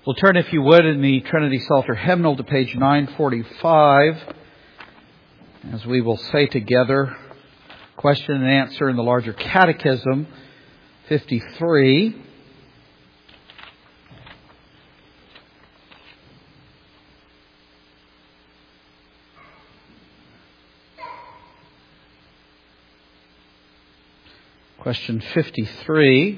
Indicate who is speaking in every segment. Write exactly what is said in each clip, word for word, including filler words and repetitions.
Speaker 1: We'll turn, if you would, in the Trinity Psalter hymnal to page nine forty-five, as we will say together, question and answer in the larger catechism, fifty-three. Question fifty-three,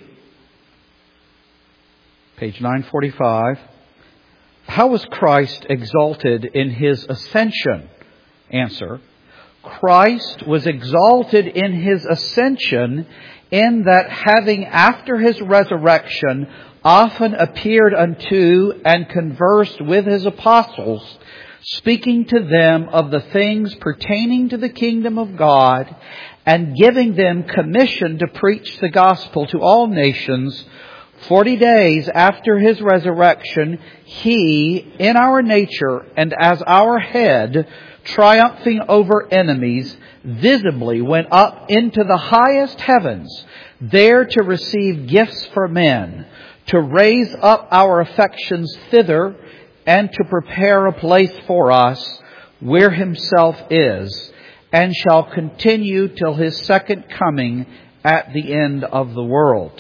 Speaker 1: page nine forty-five. How was Christ exalted in His ascension? Answer. Christ was exalted in His ascension in that, having after His resurrection often appeared unto and conversed with His apostles, speaking to them of the things pertaining to the kingdom of God, and giving them commission to preach the gospel to all nations, forty days after His resurrection, He, in our nature and as our head, triumphing over enemies, visibly went up into the highest heavens, there to receive gifts for men, to raise up our affections thither, and to prepare a place for us where Himself is, and shall continue till His second coming at the end of the world.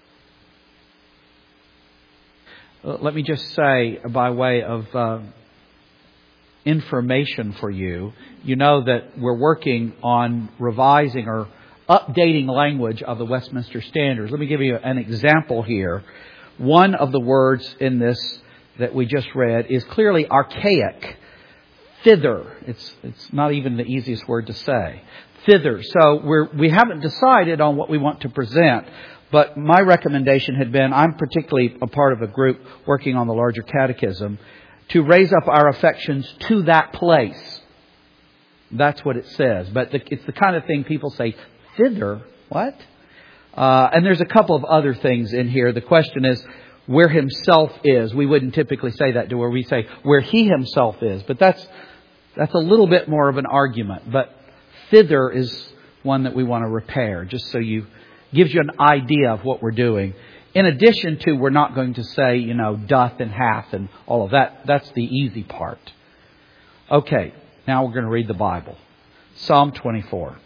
Speaker 1: Let me just say, by way of uh, information for you, you know that we're working on revising or updating language of the Westminster Standards. Let me give you an example here. One of the words in this that we just read is clearly archaic. Thither. It's it's not even the easiest word to say. Thither. So we're we haven't decided on what we want to present. But my recommendation had been, I'm particularly a part of a group working on the larger catechism, to raise up our affections to that place. That's what it says. But the, it's the kind of thing people say, thither? What? Uh, and there's a couple of other things in here. The question is, where Himself is. We wouldn't typically say that, do we? We say where He Himself is. But that's that's a little bit more of an argument. But thither is one that we want to repair, just so you gives you an idea of what we're doing. In addition to, we're not going to say, you know, doth and hath and all of that. That's the easy part. Okay, now we're going to read the Bible. Psalm twenty-four.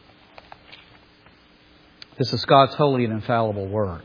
Speaker 1: This is God's holy and infallible Word.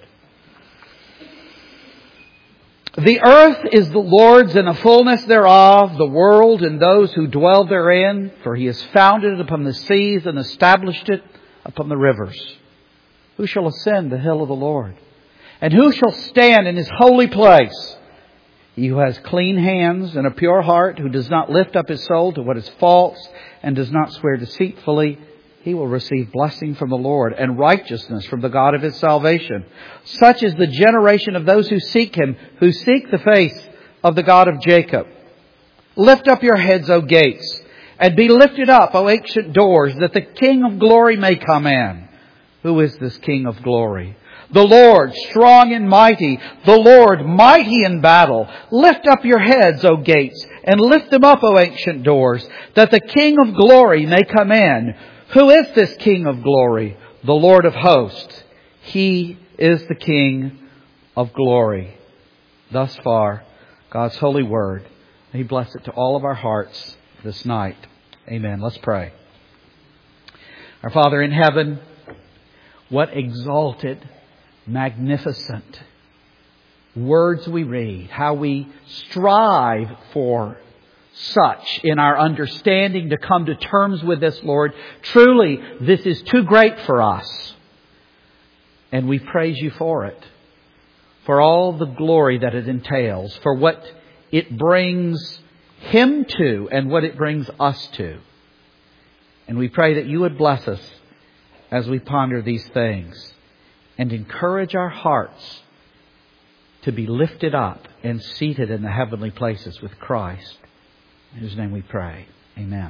Speaker 1: The earth is the Lord's and the fullness thereof, the world and those who dwell therein, for He has founded it upon the seas and established it upon the rivers. Who shall ascend the hill of the Lord? And who shall stand in His holy place? He who has clean hands and a pure heart, who does not lift up his soul to what is false and does not swear deceitfully, he will receive blessing from the Lord and righteousness from the God of his salvation. Such is the generation of those who seek Him, who seek the face of the God of Jacob. Lift up your heads, O gates, and be lifted up, O ancient doors, that the King of glory may come in. Who is this King of glory? The Lord, strong and mighty, the Lord, mighty in battle. Lift up your heads, O gates, and lift them up, O ancient doors, that the King of glory may come in. Who is this King of glory? The Lord of hosts. He is the King of glory. Thus far, God's holy Word. May He bless it to all of our hearts this night. Amen. Let's pray. Our Father in heaven, what exalted, magnificent words we read. How we strive for such in our understanding to come to terms with this, Lord. Truly, this is too great for us. And we praise You for it. For all the glory that it entails. For what it brings Him to and what it brings us to. And we pray that You would bless us as we ponder these things. And encourage our hearts to be lifted up and seated in the heavenly places with Christ. In His name we pray. Amen.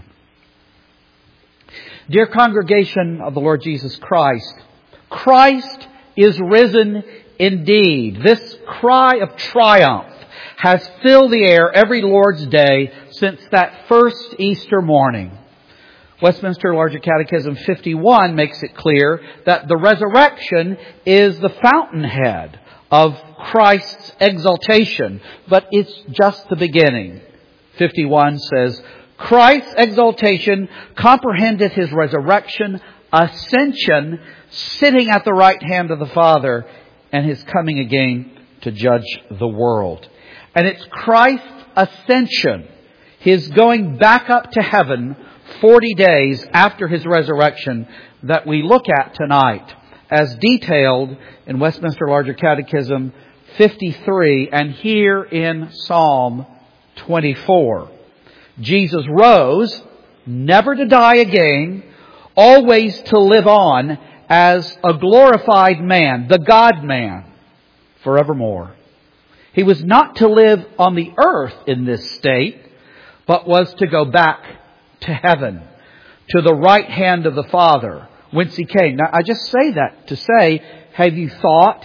Speaker 1: Dear congregation of the Lord Jesus Christ, Christ is risen indeed. This cry of triumph has filled the air every Lord's Day since that first Easter morning. Westminster Larger Catechism fifty-one makes it clear that the resurrection is the fountainhead of Christ's exaltation, but it's just the beginning. fifty-one says, Christ's exaltation comprehendeth His resurrection, ascension, sitting at the right hand of the Father, and His coming again to judge the world. And it's Christ's ascension, His going back up to heaven forty days after His resurrection, that we look at tonight, as detailed in Westminster Larger Catechism fifty-three and here in Psalm twenty-four. Jesus rose, never to die again, always to live on as a glorified man, the God-man, forevermore. He was not to live on the earth in this state, but was to go back to heaven, to the right hand of the Father, whence He came. Now, I just say that to say, have you thought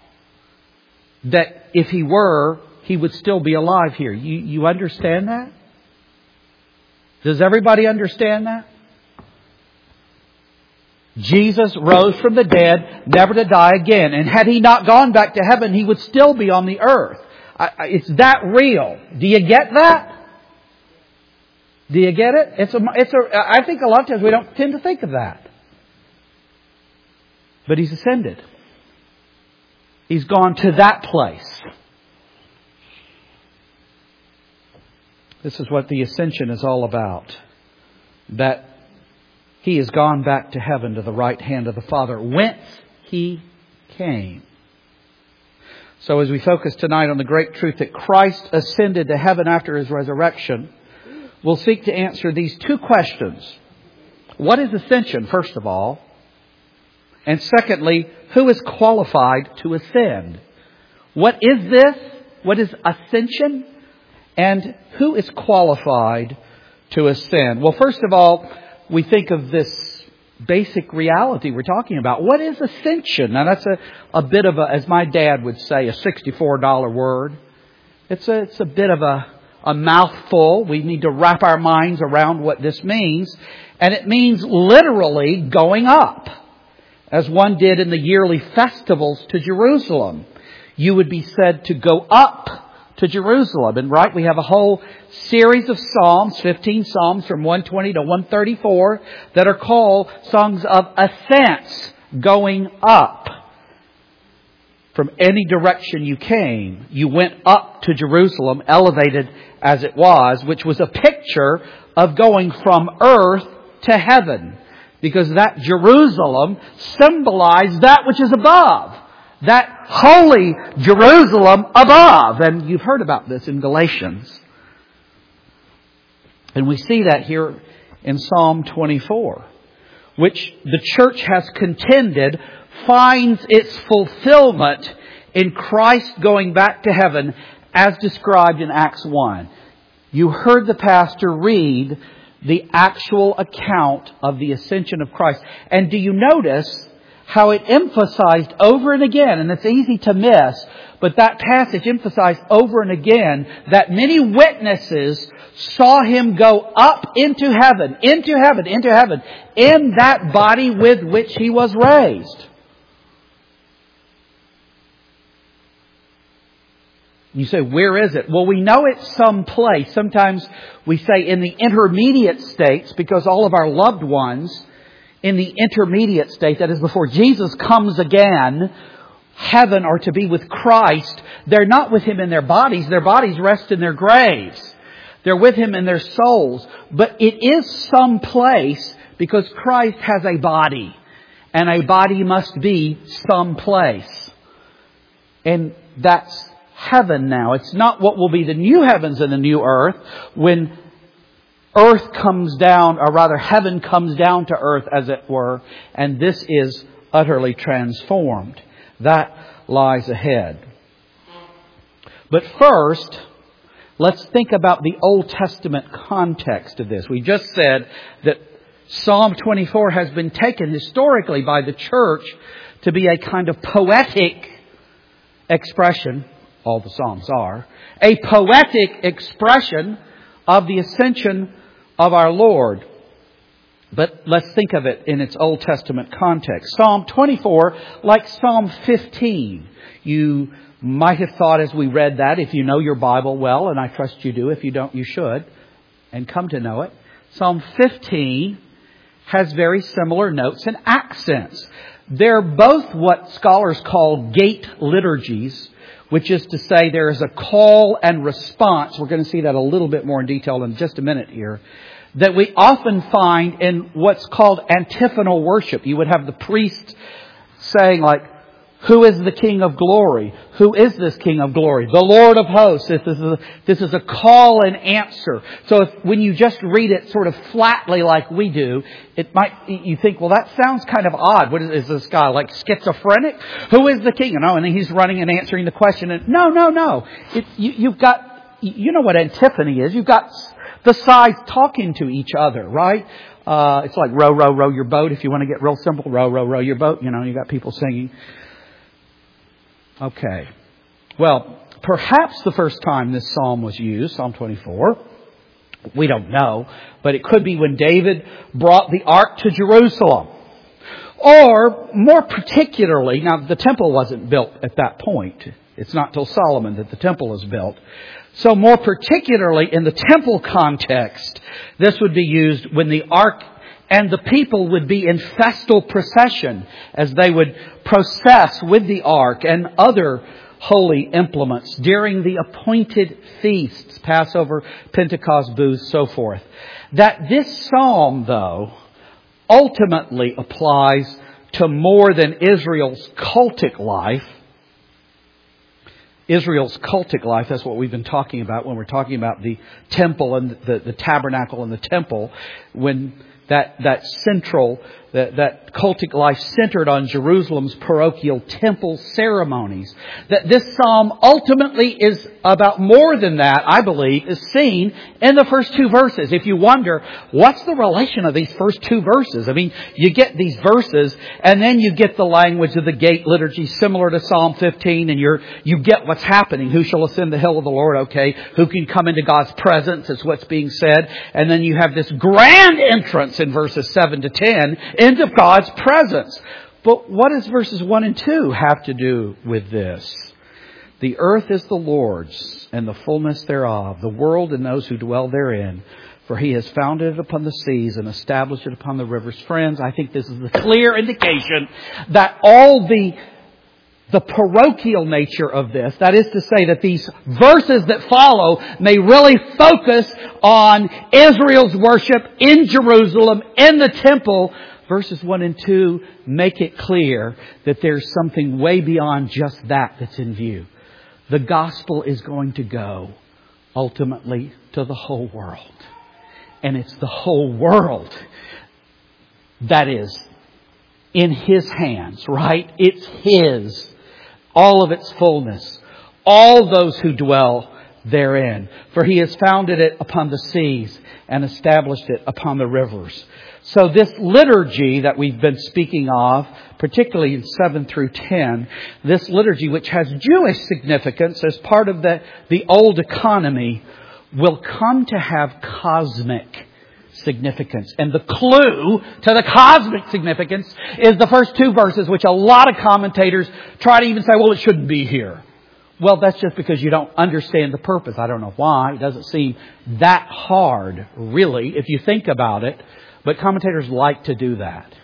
Speaker 1: that if He were, He would still be alive here? You, you understand that? Does everybody understand that? Jesus rose from the dead, never to die again. And had He not gone back to heaven, He would still be on the earth. I, I, it's that real. Do you get that? Do you get it? It's a, it's a, I think a lot of times we don't tend to think of that. But He's ascended. He's gone to that place. This is what the ascension is all about. That He has gone back to heaven to the right hand of the Father, whence He came. So as we focus tonight on the great truth that Christ ascended to heaven after His resurrection, we'll seek to answer these two questions. What is ascension, first of all? And secondly, who is qualified to ascend? What is this? What is ascension? And who is qualified to ascend? Well, first of all, we think of this basic reality we're talking about. What is ascension? Now that's a, a bit of a, as my dad would say, a sixty-four dollar word. It's a, it's a bit of a, a mouthful. We need to wrap our minds around what this means. And it means literally going up, as one did in the yearly festivals to Jerusalem. You would be said to go up to Jerusalem. And right, we have a whole series of Psalms, fifteen Psalms from one twenty to one thirty-four, that are called songs of ascents, going up. From any direction you came, you went up to Jerusalem, elevated as it was, which was a picture of going from earth to heaven. Because that Jerusalem symbolized that which is above. That holy Jerusalem above. And you've heard about this in Galatians. And we see that here in Psalm twenty-four, which the church has contended finds its fulfillment in Christ going back to heaven as described in Acts one. You heard the pastor read the actual account of the ascension of Christ. And do you notice how it emphasized over and again, and it's easy to miss, but that passage emphasized over and again that many witnesses saw Him go up into heaven, into heaven, into heaven, in that body with which He was raised. You say, where is it? Well, we know it's someplace. Sometimes we say in the intermediate states, because all of our loved ones in the intermediate state, that is before Jesus comes again, heaven are to be with Christ. They're not with Him in their bodies. Their bodies rest in their graves. They're with Him in their souls. But it is someplace because Christ has a body. And a body must be someplace. And that's heaven now. It's not what will be the new heavens and the new earth when earth comes down, or rather heaven comes down to earth as it were, and this is utterly transformed. That lies ahead. But first, let's think about the Old Testament context of this. We just said that Psalm twenty-four has been taken historically by the church to be a kind of poetic expression. All the Psalms are. A poetic expression of the ascension of our Lord. But let's think of it in its Old Testament context. Psalm twenty-four, like Psalm fifteen. You might have thought as we read that, if you know your Bible well, and I trust you do. If you don't, you should, and come to know it. Psalm fifteen has very similar notes and accents. They're both what scholars call gate liturgies, which is to say there is a call and response. We're going to see that a little bit more in detail in just a minute here. That we often find in what's called antiphonal worship. You would have the priest saying like, who is the King of glory? Who is this King of glory? The Lord of hosts. This is a, this is a call and answer. So if, when you just read it sort of flatly like we do, it might, you think, well, that sounds kind of odd. What is, is this guy, like schizophrenic? Who is the King? No, and then he's running and answering the question. And no, no, no. It, you, you've got, you know what antiphony is. You've got the sides talking to each other, right? Uh, it's like row, row, row your boat. If you want to get real simple, row, row, row your boat. You know, you got people singing. Okay. Well, perhaps the first time this psalm was used, Psalm twenty-four, we don't know, but it could be when David brought the ark to Jerusalem. Or, more particularly, now the temple wasn't built at that point. It's not till Solomon that the temple is built. So more particularly in the temple context, this would be used when the ark and the people would be in festal procession as they would process with the ark and other holy implements during the appointed feasts, Passover, Pentecost, booths, so forth. That this psalm, though, ultimately applies to more than Israel's cultic life. Israel's cultic life, that's what we've been talking about when we're talking about the temple and the, the tabernacle and the temple. When that, that central, that, that cultic life centered on Jerusalem's parochial temple ceremonies. That this psalm ultimately is about more than that, I believe, is seen in the first two verses. If you wonder, what's the relation of these first two verses? I mean, you get these verses and then you get the language of the gate liturgy similar to Psalm fifteen, and you're, you get what's happening. Who shall ascend the hill of the Lord? Okay. Who can come into God's presence is what's being said. And then you have this grand entrance in verses seven to ten into God's presence. But what does verses one and two have to do with this? The earth is the Lord's, and the fullness thereof, the world and those who dwell therein. For He has founded it upon the seas and established it upon the rivers. Friends, I think this is a clear indication that all the the parochial nature of this, that is to say that these verses that follow may really focus on Israel's worship in Jerusalem, in the temple. Verses one and two make it clear that there's something way beyond just that that's in view. The gospel is going to go ultimately to the whole world. And it's the whole world that is in His hands, right? It's His. All of its fullness. All those who dwell therein. For He has founded it upon the seas and established it upon the rivers. So this liturgy that we've been speaking of, particularly in seven through ten, this liturgy which has Jewish significance as part of the, the old economy, will come to have cosmic significance. And the clue to the cosmic significance is the first two verses, which a lot of commentators try to even say, well, it shouldn't be here. Well, that's just because you don't understand the purpose. I don't know why. It doesn't seem that hard, really, if you think about it. But commentators like to do that.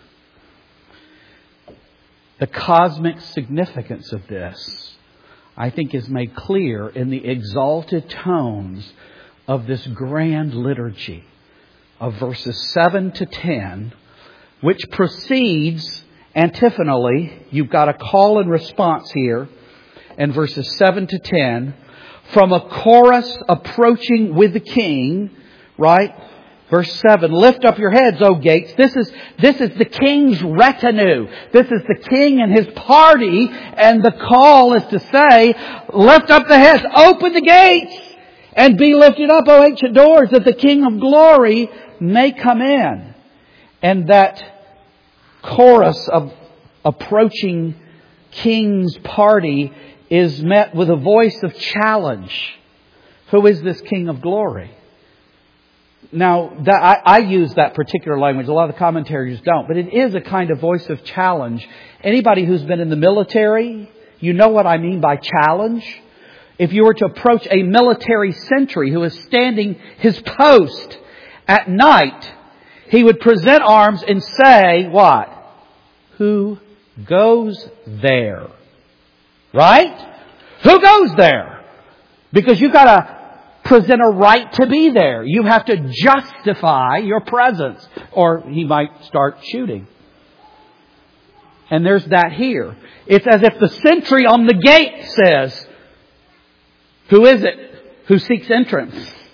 Speaker 1: The cosmic significance of this, I think, is made clear in the exalted tones of this grand liturgy of verses seven to ten, which proceeds antiphonally. You've got a call and response here in verses seven to ten from a chorus approaching with the king, right? Verse seven, lift up your heads, O gates. This is, this is the king's retinue. This is the king and his party. And the call is to say, lift up the heads, open the gates, and be lifted up, O ancient doors, that the King of glory may come in. And that chorus of approaching king's party is met with a voice of challenge. Who is this King of glory? Now, that, I, I use that particular language. A lot of the commentators don't. But it is a kind of voice of challenge. Anybody who's been in the military, you know what I mean by challenge. If you were to approach a military sentry who is standing his post at night, he would present arms and say, what? Who goes there? Right? Who goes there? Because you've got to present a right to be there. You have to justify your presence, or he might start shooting. And there's that here. It's as if the sentry on the gate says, who is it who seeks entrance?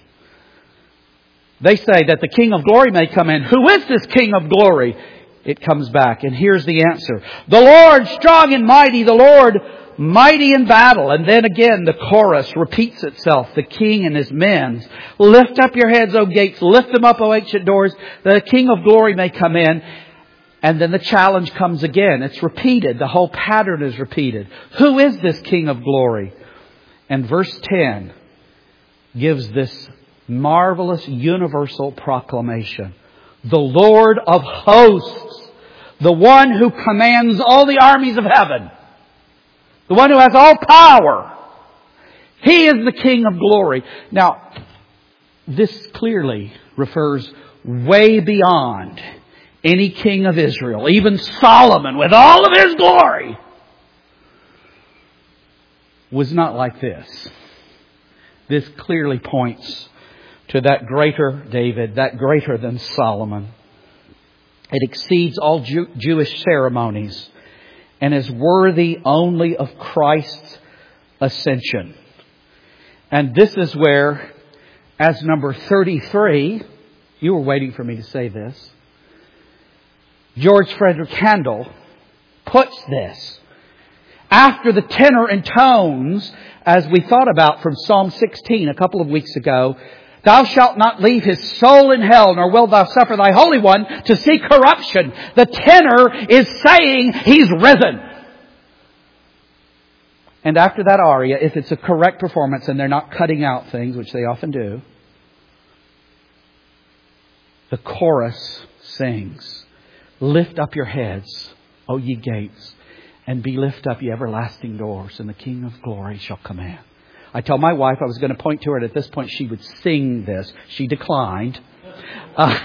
Speaker 1: They say that the King of Glory may come in. Who is this King of Glory? It comes back. And here's the answer. The Lord strong and mighty. The Lord mighty in battle. And then again the chorus repeats itself. The King and His men. Lift up your heads, O gates. Lift them up, O ancient doors. The King of Glory may come in. And then the challenge comes again. It's repeated. The whole pattern is repeated. Who is this King of Glory? And verse ten gives this marvelous universal proclamation. The Lord of hosts. The one who commands all the armies of heaven. The one who has all power. He is the King of Glory. Now, this clearly refers way beyond any king of Israel. Even Solomon, with all of his glory, was not like this. This clearly points to that greater David, that greater than Solomon. It exceeds all Jew- Jewish ceremonies and is worthy only of Christ's ascension. And this is where, as number thirty-three, you were waiting for me to say this, George Frederick Handel puts this. After the tenor and tones, as we thought about from Psalm sixteen a couple of weeks ago, thou shalt not leave his soul in hell, nor wilt thou suffer thy Holy One to see corruption. The tenor is saying He's risen. And after that aria, if it's a correct performance and they're not cutting out things, which they often do, the chorus sings, lift up your heads, O ye gates, and be lift up, ye everlasting doors, and the King of Glory shall come in. I told my wife I was going to point to her, and at this point she would sing this. She declined. Uh,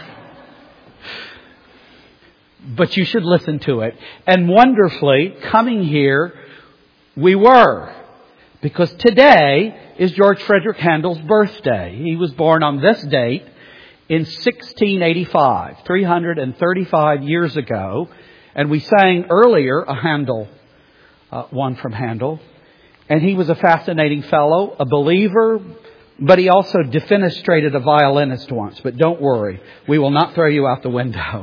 Speaker 1: but you should listen to it. And wonderfully, coming here, we were. Because today is George Frederick Handel's birthday. He was born on this date in sixteen eighty-five, three hundred thirty-five years ago. And we sang earlier a Handel, uh, one from Handel. And he was a fascinating fellow, a believer, but he also defenestrated a violinist once. But don't worry, we will not throw you out the window.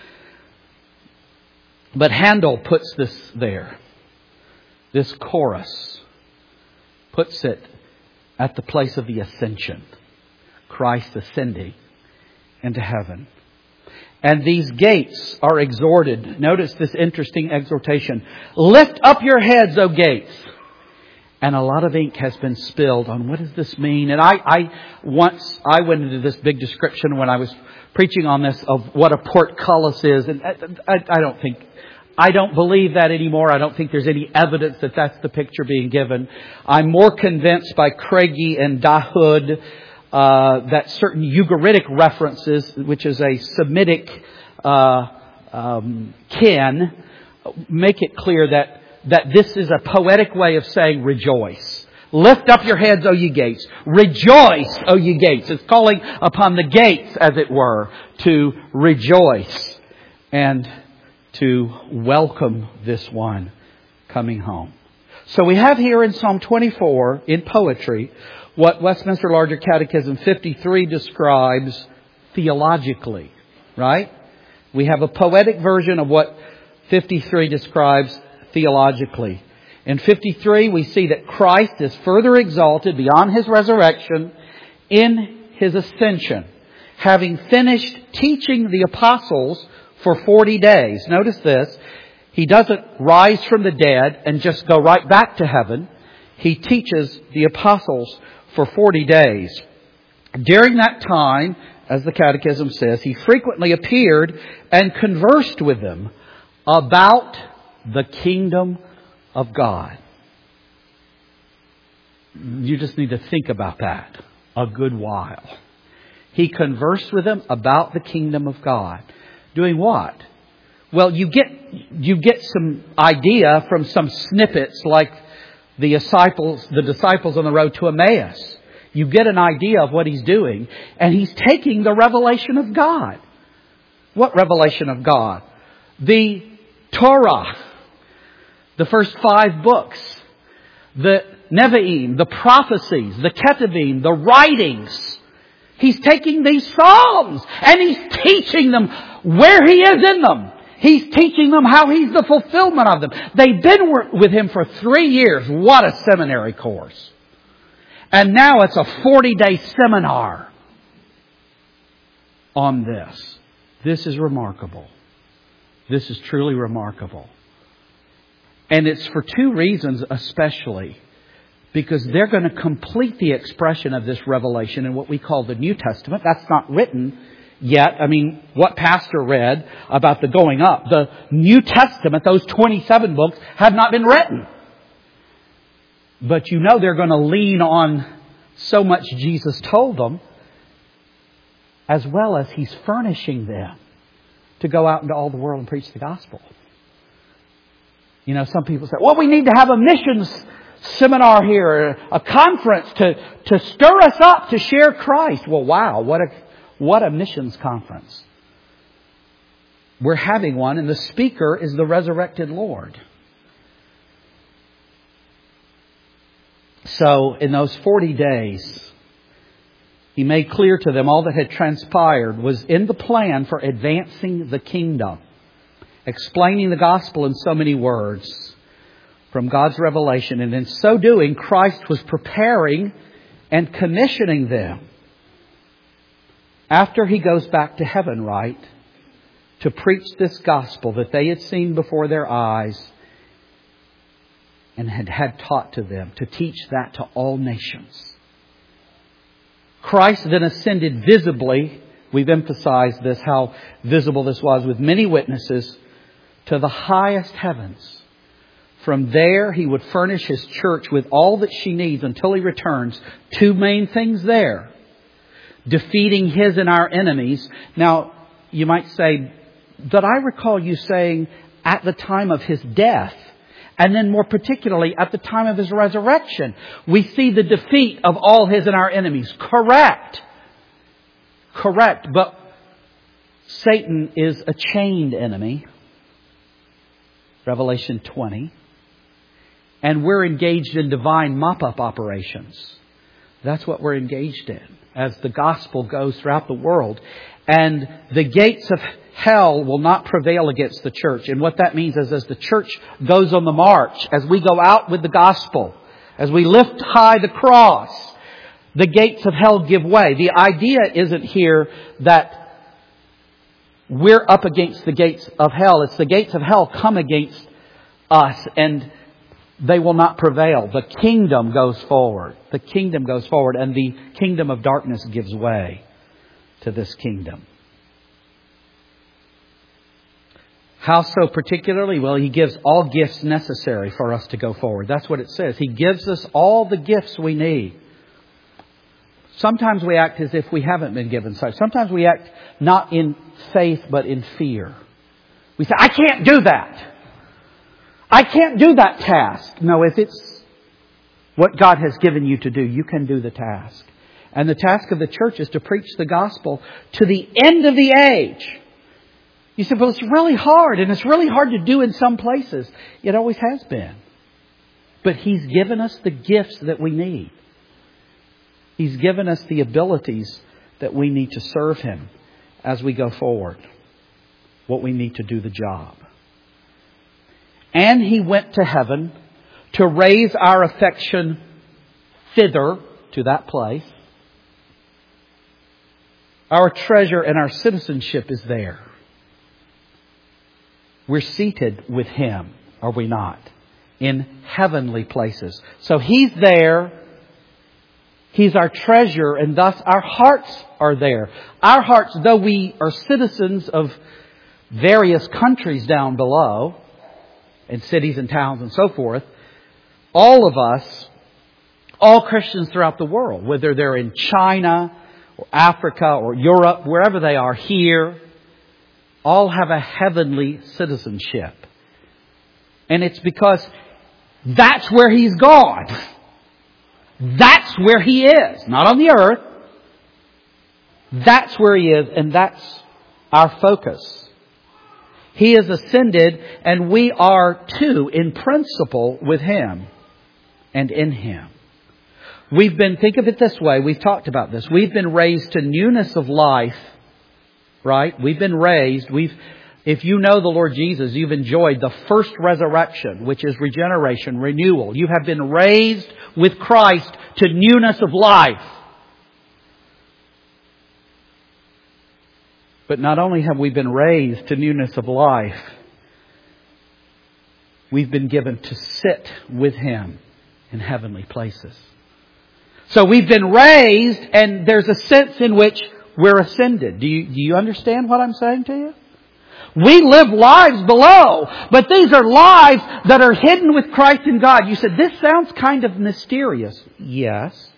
Speaker 1: But Handel puts this there. This chorus puts it at the place of the ascension. Christ ascending into heaven. And these gates are exhorted. Notice this interesting exhortation. Lift up your heads, O gates. And a lot of ink has been spilled on what does this mean. And I, I once, I went into this big description when I was preaching on this of what a portcullis is. And I, I, I don't think, I don't believe that anymore. I don't think there's any evidence that that's the picture being given. I'm more convinced by Craigie and Dahoud uh, that certain Ugaritic references, which is a Semitic uh, um, kin, make it clear that that this is a poetic way of saying rejoice. Lift up your heads, O ye gates. Rejoice, O ye gates. It's calling upon the gates, as it were, to rejoice and to welcome this one coming home. So we have here in Psalm twenty-four, in poetry, what Westminster Larger Catechism fifty-three describes theologically, right? We have a poetic version of what fifty-three describes theologically. In fifty-three, we see that Christ is further exalted beyond His resurrection in His ascension, having finished teaching the apostles for forty days. Notice this. He doesn't rise from the dead and just go right back to heaven. He teaches the apostles for forty days. During that time, as the Catechism says, he frequently appeared and conversed with them about the kingdom of God. You just need to think about that a good while. He conversed with them about the kingdom of God. Doing what? Well, you get you get some idea from some snippets like the disciples, the disciples on the road to Emmaus. You get an idea of what He's doing, and He's taking the revelation of God. What revelation of God? The Torah, the first five books, the Nevi'im, the prophecies, the Ketuvim, the writings. He's taking these Psalms and He's teaching them where He is in them. He's teaching them how He's the fulfillment of them. They've been with Him for three years. What a seminary course. And now it's a forty-day seminar on this. This is remarkable. This is truly remarkable. And it's for two reasons especially. Because they're going to complete the expression of this revelation in what we call the New Testament. That's not written yet. I mean, what Pastor read about the going up. The New Testament, those twenty-seven books, have not been written. But you know they're going to lean on so much Jesus told them, as well as He's furnishing them to go out into all the world and preach the gospel. You know, some people say, well, we need to have a missions seminar here, a conference to, to stir us up to share Christ. Well, wow, what a, what a missions conference. We're having one, and the speaker is the resurrected Lord. So, in those forty days, He made clear to them all that had transpired was in the plan for advancing the kingdom, explaining the gospel in so many words from God's revelation. And in so doing, Christ was preparing and commissioning them after He goes back to heaven, right, to preach this gospel that they had seen before their eyes and had had taught to them, to teach that to all nations. Christ then ascended visibly. We've emphasized this, how visible this was, with many witnesses to the highest heavens. From there, He would furnish His church with all that she needs until He returns. Two main things there. Defeating His and our enemies. Now, you might say, but I recall you saying at the time of His death, and then more particularly at the time of His resurrection, we see the defeat of all His and our enemies. Correct. Correct. But Satan is a chained enemy. Revelation twenty. And we're engaged in divine mop-up operations. That's what we're engaged in as the gospel goes throughout the world. And the gates of hell will not prevail against the church. And what that means is as the church goes on the march, as we go out with the gospel, as we lift high the cross, the gates of hell give way. The idea isn't here that we're up against the gates of hell. It's the gates of hell come against us and they will not prevail. The kingdom goes forward. The kingdom goes forward and the kingdom of darkness gives way to this kingdom. How so particularly? Well, He gives all gifts necessary for us to go forward. That's what it says. He gives us all the gifts we need. Sometimes we act as if we haven't been given such. Sometimes we act not in faith but in fear. We say, I can't do that. I can't do that task. No, if it's what God has given you to do, you can do the task. And the task of the church is to preach the gospel to the end of the age. You say, well, it's really hard, and it's really hard to do in some places. It always has been. But He's given us the gifts that we need. He's given us the abilities that we need to serve Him as we go forward. What we need to do the job. And He went to heaven to raise our affection thither, to that place. Our treasure and our citizenship is there. We're seated with Him, are we not? In heavenly places. So He's there. He's our treasure, and thus our hearts are there. Our hearts, though we are citizens of various countries down below, and cities and towns and so forth, all of us, all Christians throughout the world, whether they're in China or Africa or Europe, wherever they are, here, all have a heavenly citizenship. And it's because that's where He's gone. That's where He is. Not on the earth. That's where He is, and that's our focus. He has ascended, and we are too, in principle, with Him and in Him. We've been, think of it this way, we've talked about this. We've been raised to newness of life, right? We've been raised, we've, if you know the Lord Jesus, you've enjoyed the first resurrection, which is regeneration, renewal. You have been raised with Christ to newness of life. But not only have we been raised to newness of life, we've been given to sit with Him in heavenly places. So we've been raised, and there's a sense in which we're ascended. Do you, do you understand what I'm saying to you? We live lives below, but these are lives that are hidden with Christ in God. You said, this sounds kind of mysterious. Yes.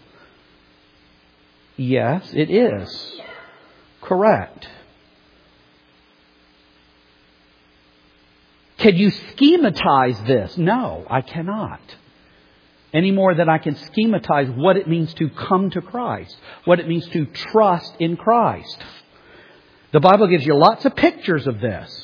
Speaker 1: Yes, it is. Correct. Can you schematize this? No, I cannot. Any more than I can schematize what it means to come to Christ. What it means to trust in Christ. The Bible gives you lots of pictures of this.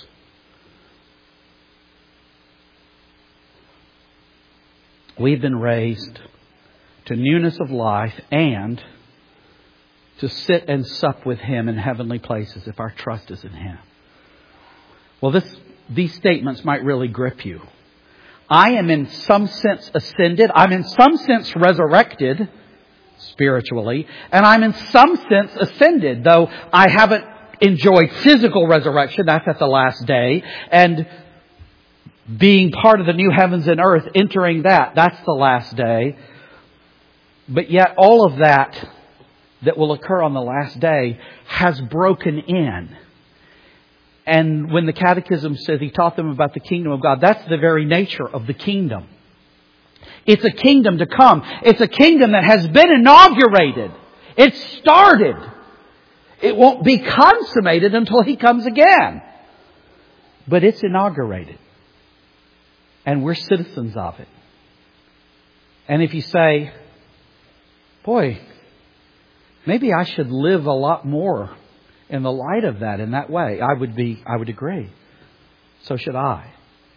Speaker 1: We've been raised to newness of life and to sit and sup with Him in heavenly places if our trust is in Him. Well, this, these statements might really grip you. I am in some sense ascended. I'm in some sense resurrected spiritually. And I'm in some sense ascended, though I haven't enjoyed physical resurrection. That's at the last day. And being part of the new heavens and earth, entering that, that's the last day. But yet all of that that will occur on the last day has broken in. And when the Catechism says He taught them about the kingdom of God, that's the very nature of the kingdom. It's a kingdom to come. It's a kingdom that has been inaugurated. It's started. It won't be consummated until He comes again. But it's inaugurated. And we're citizens of it. And if you say, boy, maybe I should live a lot more in the light of that, in that way, I would be, I would agree. So should I.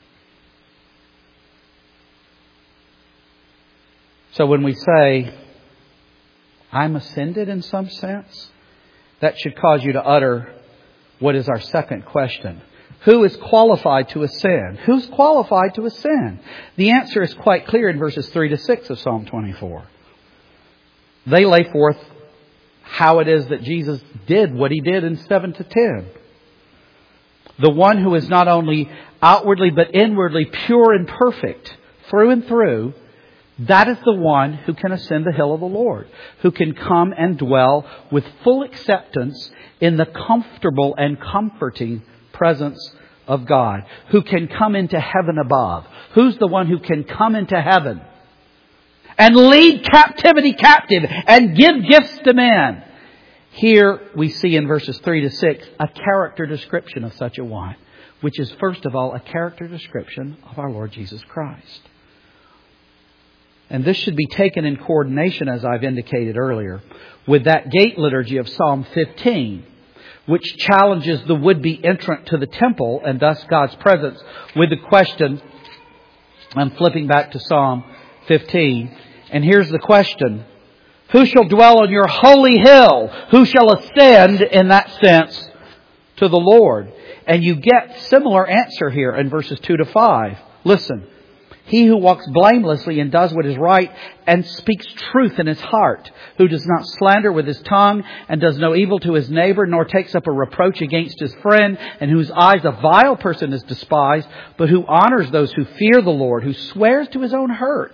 Speaker 1: So when we say, I'm ascended in some sense, that should cause you to utter what is our second question. Who is qualified to ascend? Who's qualified to ascend? The answer is quite clear in verses three to six of Psalm twenty-four. They lay forth how it is that Jesus did what He did in seven to ten. The one who is not only outwardly but inwardly pure and perfect through and through, that is the one who can ascend the hill of the Lord, who can come and dwell with full acceptance in the comfortable and comforting presence of God, who can come into heaven above. Who's the one who can come into heaven and lead captivity captive and give gifts to men? Here we see in verses three to six a character description of such a one, which is first of all a character description of our Lord Jesus Christ. And this should be taken in coordination, as I've indicated earlier, with that gate liturgy of Psalm fifteen, which challenges the would-be entrant to the temple and thus God's presence with the question. I'm flipping back to Psalm fifteen. And here's the question. Who shall dwell on your holy hill? Who shall ascend, in that sense, to the Lord? And you get similar answer here in verses two to five. Listen. He who walks blamelessly and does what is right and speaks truth in his heart, who does not slander with his tongue and does no evil to his neighbor, nor takes up a reproach against his friend, and whose eyes a vile person is despised, but who honors those who fear the Lord, who swears to his own hurt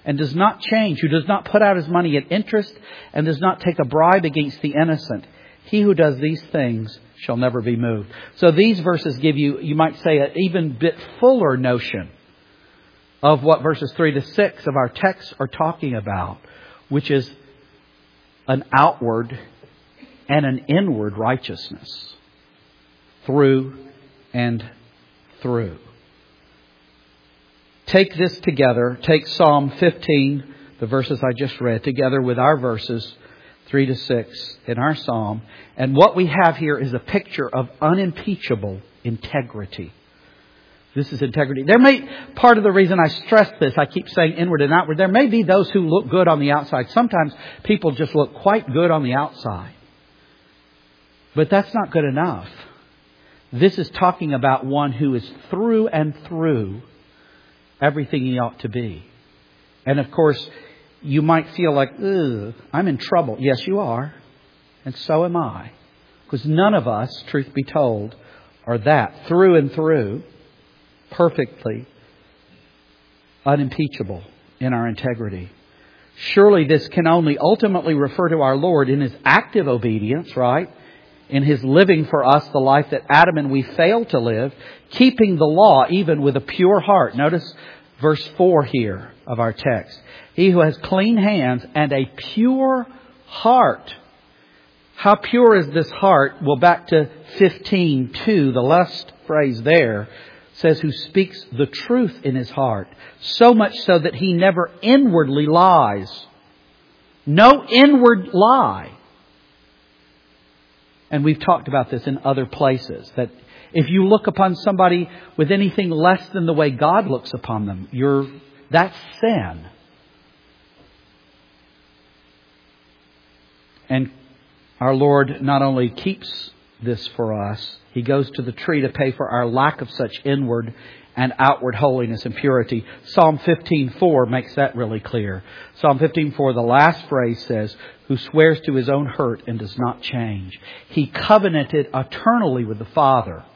Speaker 1: and does not change, who does not put out his money at interest and does not take a bribe against the innocent. He who does these things shall never be moved. So these verses give you, you might say, an even bit fuller notion of what verses three to six of our text are talking about, which is an outward and an inward righteousness through and through. Take this together. Take Psalm fifteen, the verses I just read, together with our verses three to six in our psalm. And what we have here is a picture of unimpeachable integrity. This is integrity. There may, part of the reason I stress this, I keep saying inward and outward, there may be those who look good on the outside. Sometimes people just look quite good on the outside. But that's not good enough. This is talking about one who is through and through everything he ought to be. And of course, you might feel like, ugh, I'm in trouble. Yes, you are. And so am I. Because none of us, truth be told, are that through and through, perfectly unimpeachable in our integrity. Surely this can only ultimately refer to our Lord in His active obedience, right? In His living for us the life that Adam and we failed to live, keeping the law even with a pure heart. Notice verse four here of our text. He who has clean hands and a pure heart. How pure is this heart? Well, back to fifteen two, the last phrase there says, who speaks the truth in his heart, so much so that he never inwardly lies. No inward lie. And we've talked about this in other places, that if you look upon somebody with anything less than the way God looks upon them, you're that's sin. And our Lord not only keeps this for us, He goes to the tree to pay for our lack of such inward and outward holiness and purity. Psalm fifteen four makes that really clear. Psalm fifteen four, the last phrase says, who swears to his own hurt and does not change. He covenanted eternally with the Father.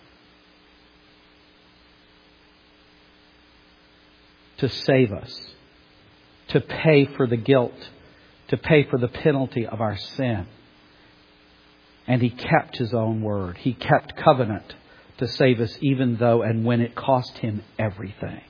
Speaker 1: To save us. To pay for the guilt. To pay for the penalty of our sin. And He kept His own word. He kept covenant to save us even though and when it cost Him everything.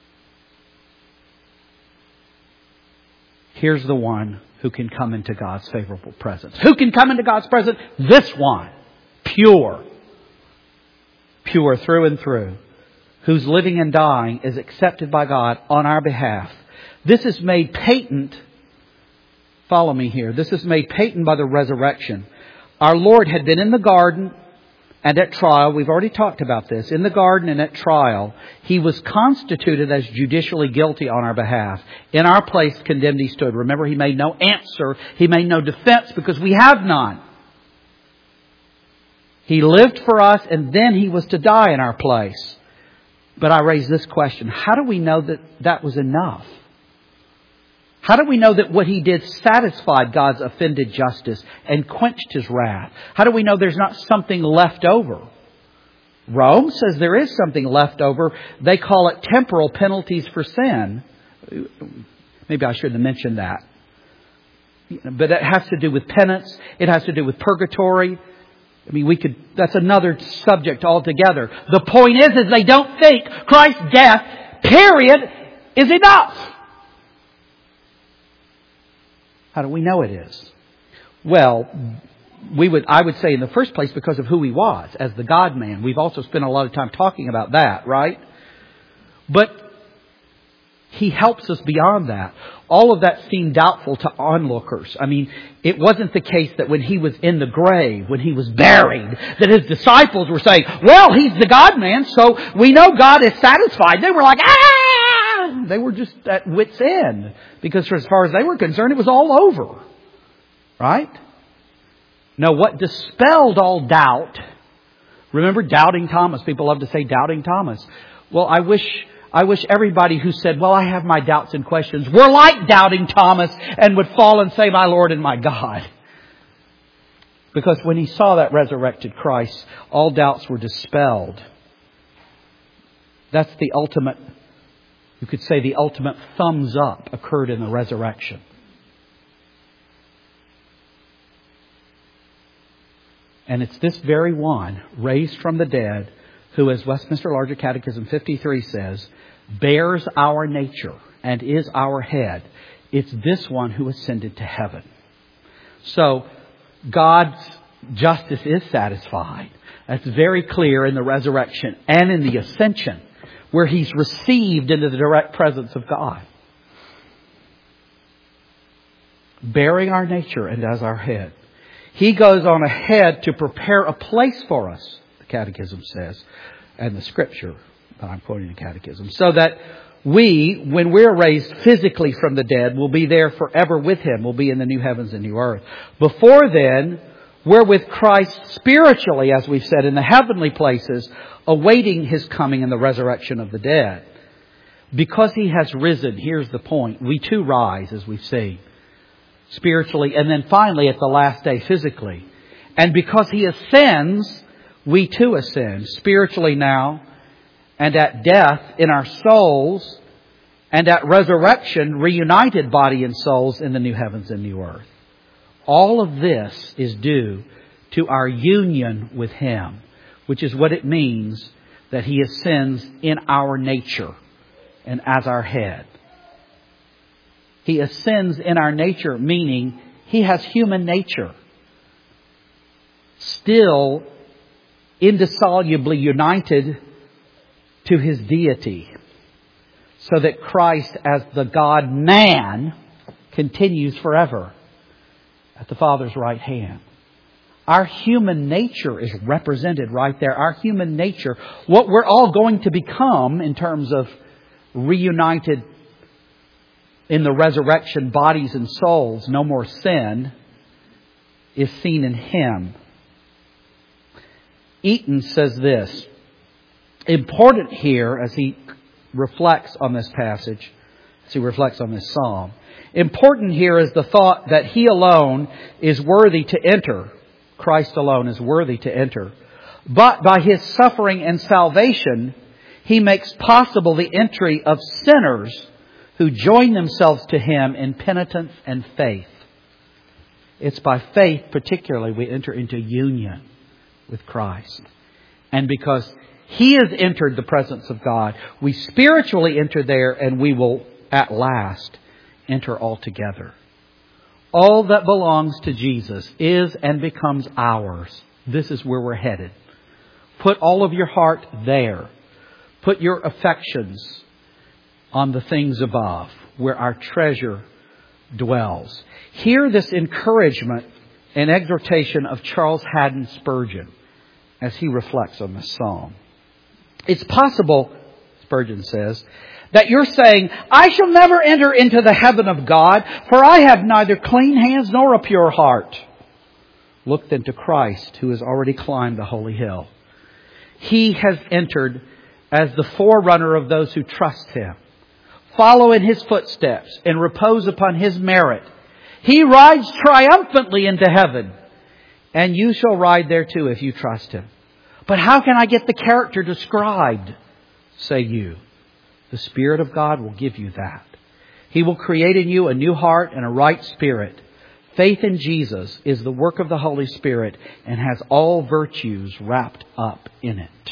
Speaker 1: Here's the one who can come into God's favorable presence. Who can come into God's presence? This one. Pure. Pure through and through. Whose living and dying is accepted by God on our behalf. This is made patent. Follow me here. This is made patent by the resurrection. Our Lord had been in the garden and at trial. We've already talked about this. In the garden and at trial, He was constituted as judicially guilty on our behalf. In our place condemned He stood. Remember, He made no answer. He made no defense because we have none. He lived for us and then He was to die in our place. But I raise this question. How do we know that that was enough? How do we know that what He did satisfied God's offended justice and quenched His wrath? How do we know there's not something left over? Rome says there is something left over. They call it temporal penalties for sin. Maybe I shouldn't have mentioned that. But it has to do with penance. It has to do with purgatory. I mean, we could, that's another subject altogether. The point is, is they don't think Christ's death, period, is enough. How do we know it is? Well, we would, I would say in the first place because of who He was as the God-man. We've also spent a lot of time talking about that, right? But He helps us beyond that. All of that seemed doubtful to onlookers. I mean, it wasn't the case that when He was in the grave, when He was buried, that His disciples were saying, well, He's the God-man, so we know God is satisfied. They were like, ah! They were just at wit's end. Because as far as they were concerned, it was all over. Right? Now, what dispelled all doubt, remember doubting Thomas. People love to say doubting Thomas. Well, I wish... I wish everybody who said, well, I have my doubts and questions, were like doubting Thomas and would fall and say, my Lord and my God. Because when he saw that resurrected Christ, all doubts were dispelled. That's the ultimate You could say the ultimate thumbs up occurred in the resurrection. And it's this very one, raised from the dead, who, as Westminster Larger Catechism fifty-three says, bears our nature and is our head. It's this one who ascended to heaven. So, God's justice is satisfied. That's very clear in the resurrection and in the ascension, where He's received into the direct presence of God. Bearing our nature and as our head. He goes on ahead to prepare a place for us, the Catechism says, and the Scripture, but I'm quoting the Catechism, so that we, when we're raised physically from the dead, will be there forever with Him. We'll be in the new heavens and new earth. Before then, we're with Christ spiritually, as we've said, in the heavenly places, awaiting His coming and the resurrection of the dead. Because He has risen, here's the point, we too rise, as we've seen, spiritually, and then finally at the last day physically. And because He ascends, we too ascend, spiritually now, and at death in our souls, and at resurrection, reunited body and souls in the new heavens and new earth. All of this is due to our union with Him, which is what it means that He ascends in our nature and as our head. He ascends in our nature, meaning He has human nature, still indissolubly united to His deity, so that Christ as the God-man continues forever at the Father's right hand. Our human nature is represented right there. Our human nature, what we're all going to become in terms of reunited in the resurrection bodies and souls, no more sin, is seen in Him. Eaton says this, important here as he reflects on this passage, as he reflects on this psalm. Important here is the thought that He alone is worthy to enter. Christ alone is worthy to enter. But by His suffering and salvation, He makes possible the entry of sinners who join themselves to Him in penitence and faith. It's by faith particularly we enter into union with Christ. And because He has entered the presence of God, we spiritually enter there, and we will at last enter altogether. All that belongs to Jesus is and becomes ours. This is where we're headed. Put all of your heart there. Put your affections on the things above, where our treasure dwells. Hear this encouragement and exhortation of Charles Haddon Spurgeon as he reflects on this psalm. It's possible, Spurgeon says, that you're saying, I shall never enter into the heaven of God, for I have neither clean hands nor a pure heart. Look then to Christ, who has already climbed the holy hill. He has entered as the forerunner of those who trust Him. Follow in His footsteps and repose upon His merit. He rides triumphantly into heaven, and you shall ride there too if you trust Him. But how can I get the character described, say you? The Spirit of God will give you that. He will create in you a new heart and a right spirit. Faith in Jesus is the work of the Holy Spirit and has all virtues wrapped up in it.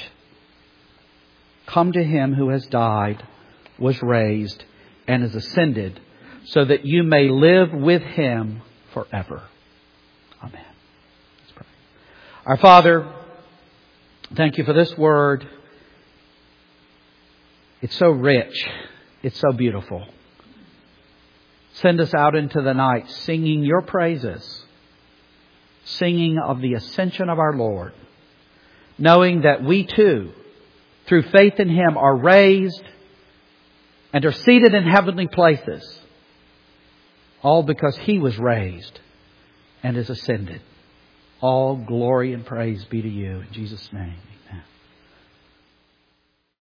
Speaker 1: Come to Him who has died, was raised, and is ascended, so that you may live with Him forever. Amen. Let's pray. Our Father, thank You for this word. It's so rich. It's so beautiful. Send us out into the night singing Your praises, singing of the ascension of our Lord, knowing that we too, through faith in Him, are raised and are seated in heavenly places, all because He was raised and is ascended. All glory and praise be to You in Jesus' name.